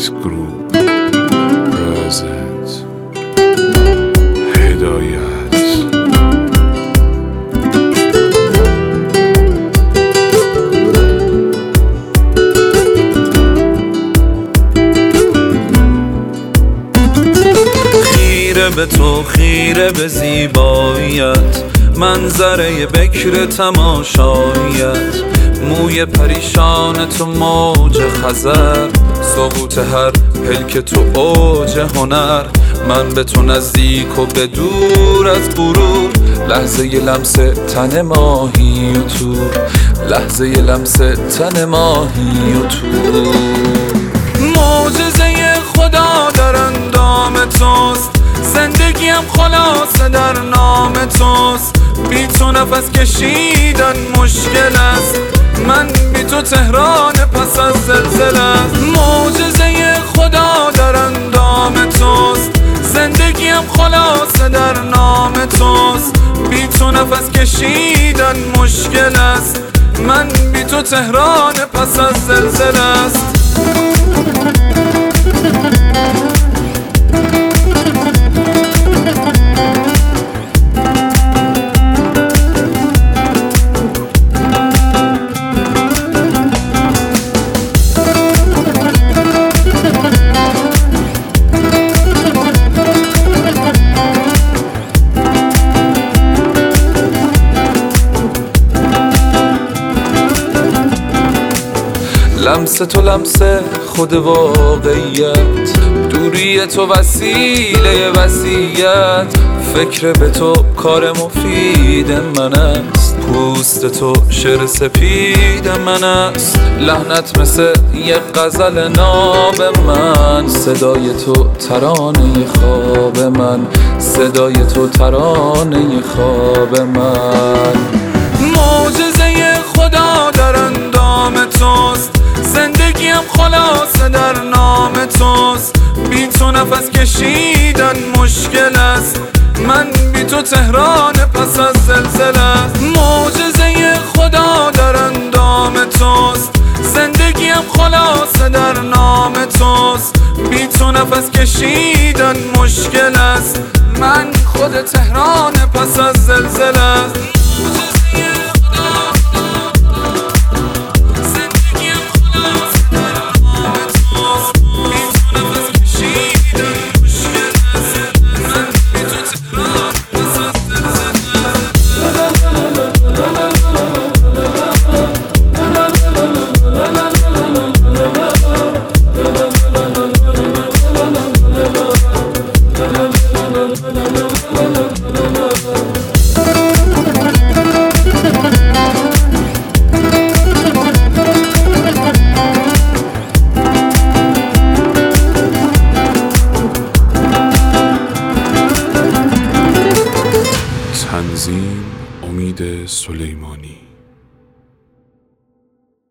گروپ پرزنت هدایت. خیره به تو، خیره به زیباییت، منظره بکر تماشاییت، موی پریشان تو موج خزر، سقوط هر پلک تو اوج هنر. من به تو نزدیک و به دور از غرور، لحظه ی لمس تن ماهی و تور، لحظه ی لمس تن ماهی و تور. معجزه خدا در اندام توست، زندگیم خلاصه در نام توست. بی تو نفس کشیدن مشکل است، من بی تو تهران پس از زلزله است. معجزه خدا در اندام توست، زندگیم خلاصه در نام توست. بی تو نفس کشیدن مشکل است، من بی تو تهران پس از زلزله است. لمس تو لمس خود واقعیت، دوری تو وسیله وصیت. فکر به تو کار مفید من است، پوست تو شعر سپید من است. لحنت مثل یک غزل ناب من، صدای تو ترانه خواب من، صدای تو ترانه خواب من. معجزه خدا در اندام توست، زندگیم خلاصه در نام توست. بی تو نفس کشیدن مشکل است، من بی تو تهران پس از زلزله است. معجزه خدا در اندام توست، زندگیم خلاصه در نام توست. بی تو نفس کشیدن مشکل است، من خود تهران پس از زلزله است. تنظیم امید سلیمانی.